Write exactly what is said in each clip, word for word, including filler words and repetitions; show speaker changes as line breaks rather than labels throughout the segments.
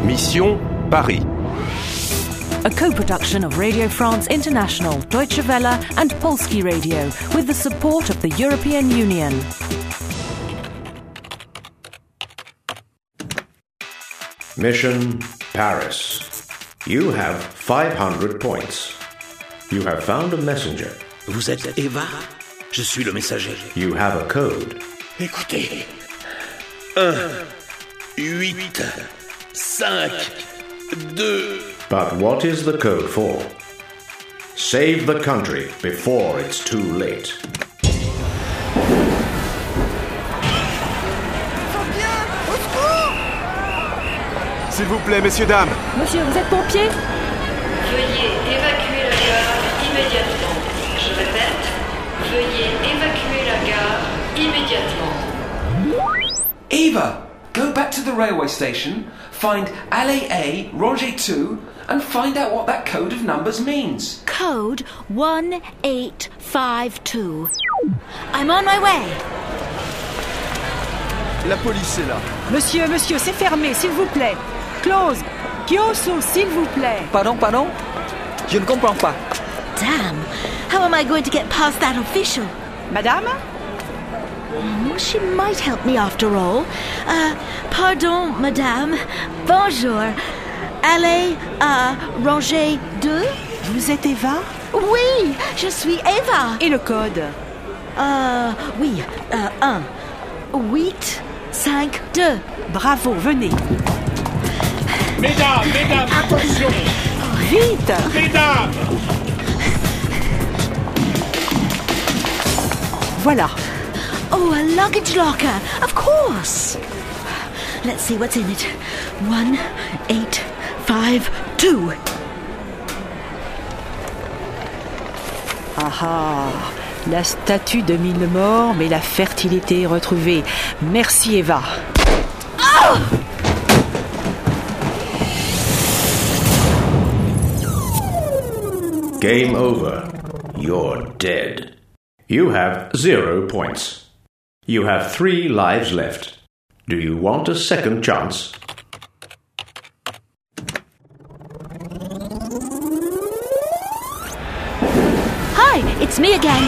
Mission Paris.
A co-production of Radio France International, Deutsche Welle and Polski Radio with the support of the European Union.
Mission Paris. You have five hundred points. You have found a messenger.
Vous êtes Eva? Je suis le messager.
You have a code.
Écoutez. un, huit, cinq, deux...
But what is the code for? Save the country before it's too late.
S'il vous plaît, messieurs, dames.
Monsieur, vous êtes pompier?
Veuillez évacuer la gare immédiatement. Je répète, veuillez évacuer la gare immédiatement.
Eva, go back to the railway station, find Allée A, Rangée two, and find out what that code of numbers means.
Code one eight five two. I'm on my way.
La police est là.
Monsieur, monsieur, c'est fermé, s'il vous plaît. Close. Kyoso, s'il vous plaît.
Pardon, pardon? Je ne comprends pas.
Damn. How am I going to get past that official?
Madame?
Oh, she might help me after all. Uh, pardon, madame. Bonjour. Allez à Rangée deux?
Vous êtes Eva?
Oui, je suis Eva.
Et le code?
Euh, oui, euh, un, huit, cinq, deux.
Bravo, venez.
Mesdames, mesdames, attention!
Vite!
Mesdames!
Voilà.
Oh, a luggage locker, of course. Let's see what's in it. One, eight, five, two.
Ah ah, la statue de mille morts, mais la fertilité est retrouvée. Merci Eva.
Oh!
Game over. You're dead. You have zero points. You have three lives left. Do you want a second chance?
Hi, it's me again.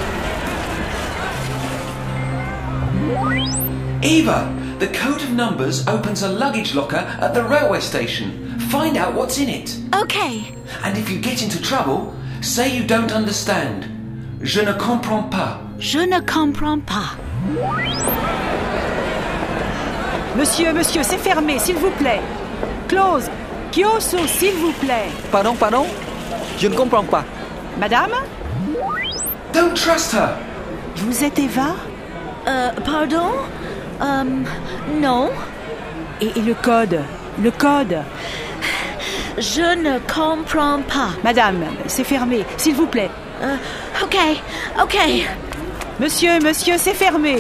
Eva, the code of numbers opens a luggage locker at the railway station. Find out what's in it.
Okay.
And if you get into trouble, say you don't understand. Je ne comprends pas.
Je ne comprends pas.
Monsieur, monsieur, c'est fermé, s'il vous plaît. Close. Kyoso, s'il vous plaît.
Pardon, pardon? Je ne comprends pas.
Madame?
Don't trust her.
Vous êtes Eva?
Euh, pardon? Um, non.
Et, et le code? Le code?
Je ne comprends pas.
Madame, c'est fermé, s'il vous plaît.
Uh, ok, ok.
Monsieur, monsieur, c'est fermé.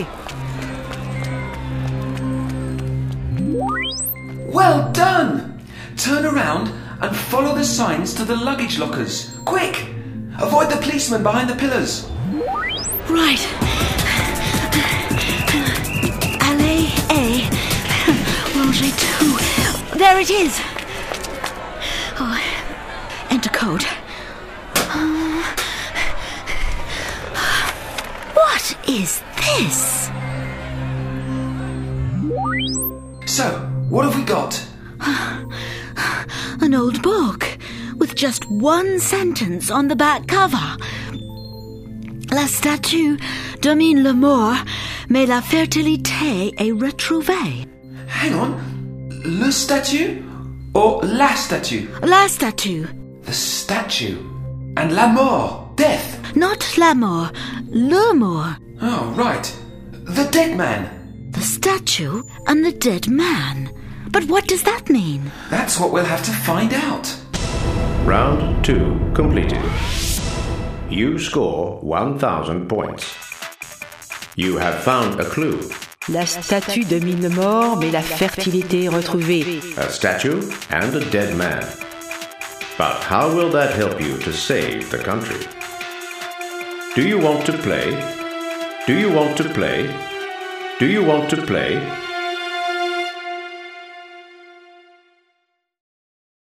Well done! Turn around and follow the signs to the luggage lockers. Quick! Avoid the policeman behind the pillars.
Right. Allée A, Rangée two. There it is. Oh, enter code. Uh, what is this?
So, what have we got?
An old book with just one sentence on the back cover. La statue domine le mort, mais la fertilité est retrouvée.
Hang on. Le statue or la statue?
La statue.
The statue. And la mort, death.
Not la mort, le mort.
Oh, right. The dead man.
The statue and the dead man. But what does that mean?
That's what we'll have to find out.
Round two completed. You score one thousand points. You have found a clue.
La statue domine le mort, mais la fertilité est retrouvée.
A statue and a dead man. But how will that help you to save the country? Do you want to play? Do you want to play? Do you want to play?